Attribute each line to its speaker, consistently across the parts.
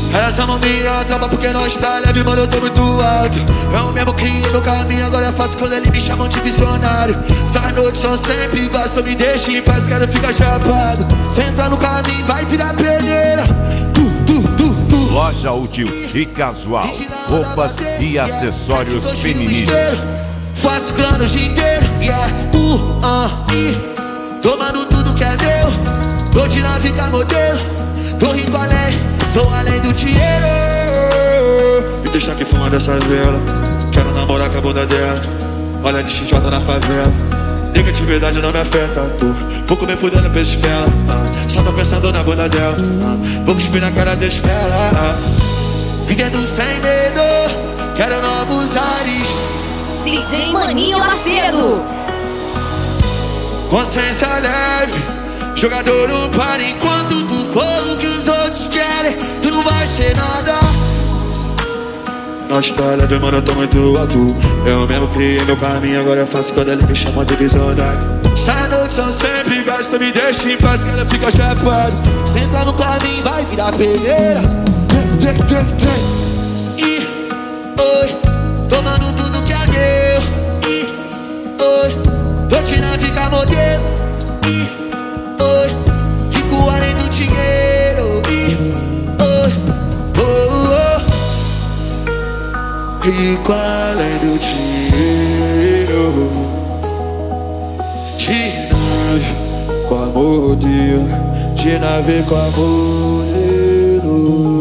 Speaker 1: Elas amam minha tropa porque nós tá leve, mano, eu tô muito alto. Eu mesmo criei meu caminho, agora é fácil quando eles me chamam de visionário. Essas noites são sempre iguais, só me deixa em paz, quero ficar chapado. Senta no caminho, vai virar peneira.
Speaker 2: Loja útil e casual, roupas e acessórios femininos.
Speaker 1: Faço grana o dia inteiro, yeah, tomando tudo que é meu. Tô de nave com modelo, tô rico além do dinheiro. Me deixa aqui fumando essa vela, quero namorar com a bunda dela. Olha de XJ na favela, negatividade não me afeta, vou comer fudendo pra espela. Só tô pensando na bunda dela, vou cuspir na cara desse dela. Vivendo sem medo, quero novos ares.
Speaker 3: DJ Maninho Macedo.
Speaker 1: Consciência leve, jogador não para enquanto tu for o que os outros querem. Tu não vai ser nada. Nós tá leve, mano, eu tô muito alto. Eu mesmo criei meu caminho, agora é fácil quando ele me chama de visionário. Essas noites são sempre iguais, tu me deixa em paz, quero ficar chapado. Senta no caminho, vai virar peneira. E oi, tomando tudo que é meu. E oi, tô te na fica modelo. E oi, rico além do dinheiro. E oi, rico além do dinheiro. De nave com a modelo, de nave com a modelo.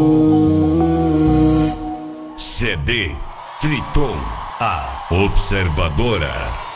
Speaker 2: CD Triton, a observadora.